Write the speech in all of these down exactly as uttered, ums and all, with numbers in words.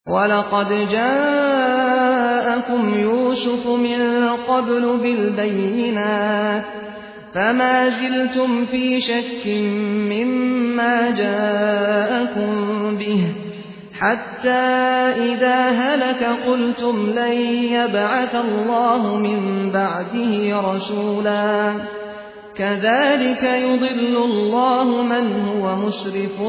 وَلَقَدْ جَاءَكُمْ يُوسُفُ مِن قَبْلُ بِالْبَيِّنَاتِ فَمَا زِلْتُمْ فِي شَكٍّ مِّمَّا جَاءَكُم بِهِ حَتَّىٰ إِذَا هَلَكَ قُلْتُمْ لَن يَبْعَثَ اللَّهُ مِن بَعْدِهِ رَسُولًا كَذَٰلِكَ يُضِلُّ اللَّهُ مَنْ هُوَ مُسْرِفٌ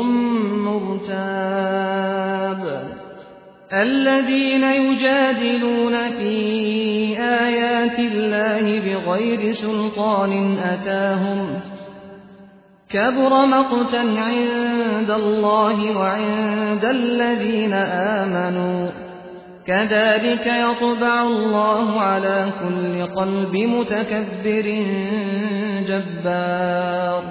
مُّرْتَابٌ الَّذِينَ يُجَادِلُونَ فِي آيَاتِ اللَّهِ بِغَيْرِ سُلْطَانٍ أَتَاهُمْ كَبُرَ مَقْتًا عِندَ اللَّهِ وَعِندَ الَّذِينَ آمَنُوا كَذَٰلِكَ يَطْبَعُ اللَّهُ عَلَىٰ كُلِّ قَلْبِ مُتَكَبِّرٍ جَبَّارٍ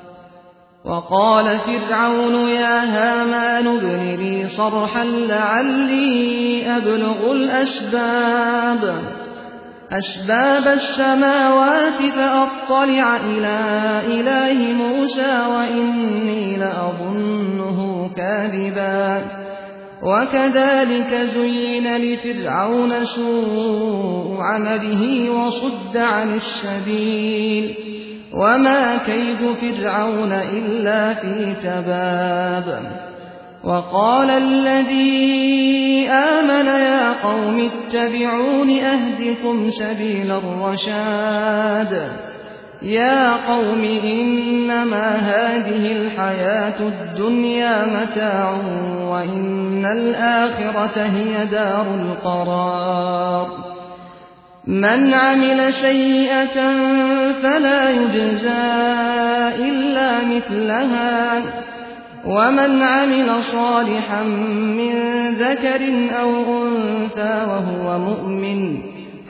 وَقَالَ فِرْعَوْنُ يَا هَامَانُ ابْنِ لِي صَرْحًا لَّعَلِّي أَبْلُغُ الْأَسْبَابَ أَسْبَابَ السَّمَاوَاتِ فَأَطَّلِعَ إِلَىٰ إِلَٰهِ مُوسَىٰ وَإِنِّي لَأَظُنُّهُ كَاذِبًا وَكَذَٰلِكَ زُيِّنَ لِفِرْعَوْنَ سُوءُ عَمَلِهِ وَصُدَّ عَنِ السَّبِيلِ وَمَا كَيْدُ فِرْعَوْنَ إِلَّا فِي تَبَابٍ وَقَالَ الَّذِي آمَنَ يَا قَوْمِ اتَّبِعُونِ أَهْدِكُمْ سَبِيلَ الرَّشَادِ يَا قَوْمِ إِنَّمَا هَٰذِهِ الْحَيَاةُ الدُّنْيَا مَتَاعٌ وَإِنَّ الْآخِرَةَ هِيَ دَارُ الْقَرَارِ مَنْ عَمِلَ سَيِّئَةً فَلَا يُجْزَىٰ إِلَّا مِثْلَهَا وَمَنْ عَمِلَ صَالِحًا مِّن ذَكَرٍ أَوْ أُنثَىٰ وَهُوَ مُؤْمِنٌ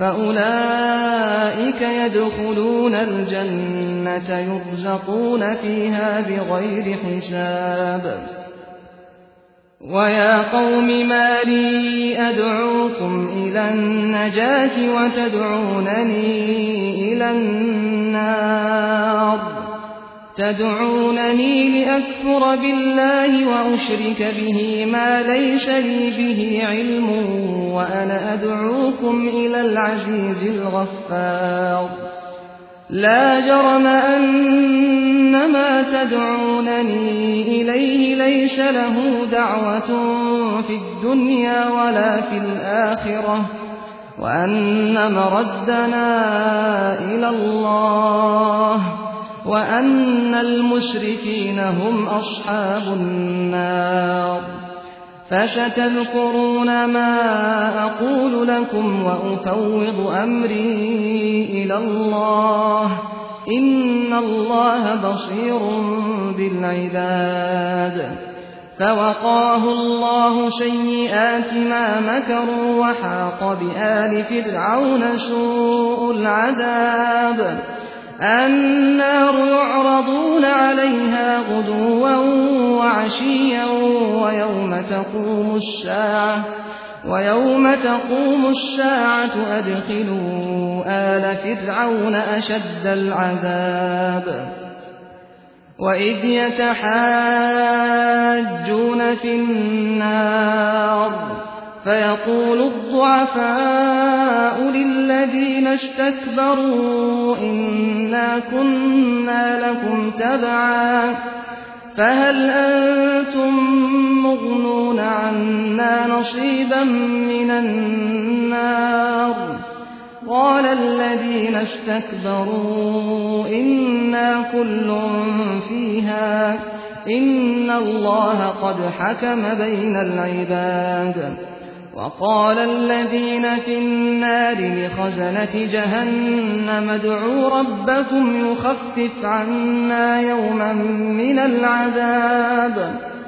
فَأُولَٰئِكَ يَدْخُلُونَ الْجَنَّةَ يُرْزَقُونَ فِيهَا بِغَيْرِ حِسَابٍ وَيَا قَوْمِ مَا لِي أَدْعُوكُمْ إِلَى النَّجَاةِ وَتَدْعُونَنِي إِلَى النَّارِ تَدْعُونَنِي لِأَكْفُرَ بِاللَّهِ وَأُشْرِكَ بِهِ مَا لَيْسَ لِي بِهِ عِلْمٌ وَأَنَا أَدْعُوكُمْ إِلَى الْعَزِيزِ الْغَفَّارِ لَا جَرَمَ أَنَّ مَا تَدْعُونَنِي إِلَيْهِ لَيْسَ لَهُ دَعْوَةٌ فِي الدُّنْيَا وَلَا فِي الْآخِرَةِ وَأَنَّ مَرَدَّنَا إِلَى اللَّهِ وَأَنَّ الْمُشْرِكِينَ هُمْ أَصْحَابُ النَّارِ فَسَتَذْكُرُونَ مَا أَقُولُ لَكُمْ وَأُفَوِّضُ أَمْرِي إِلَى اللَّهِ إِنَّ اللَّهَ بَصِيرٌ بِالْعِبَادِ فَوَقَاهُ اللَّهُ سَيِّئَاتِ مَا مَكَرُوا وَحَاقَ بِآلِ فِرْعَوْنَ سُوءُ الْعَذَابِ النَّارُ يُعْرَضُونَ عَلَيْهَا غُدُوًّا وَعَشِيًّا وَيَوْمَ تَقُومُ السَّاعَةُ وَيَوْمَ تَقُومُ السَّاعَةُ أَدْخِلُوا آلَ فِرْعَوْنَ أَشَدَّ الْعَذَابِ وَإِذْ يَتَحَاجُّونَ فِي النَّارِ فَيَقُولُ الضُّعَفَاءُ لِلَّذِينَ اسْتَكْبَرُوا إِنَّا كُنَّا لَكُمْ تَبَعًا فَهَلْ أَنتُم مُّغْنُونَ عَنَّا نَصِيبًا مِّنَ النَّارِ قَالَ الَّذِينَ اسْتَكْبَرُوا إِنَّا كُلٌّ فِيهَا إِنَّ اللَّهَ قَدْ حَكَمَ بَيْنَ الْعِبَادِ وَقَالَ الَّذِينَ فِي النَّارِ لِخَزَنَةِ جَهَنَّمَ ادْعُوا رَبَّكُمْ يُخَفِّفْ عَنَّا يَوْمًا مِّنَ الْعَذَابِ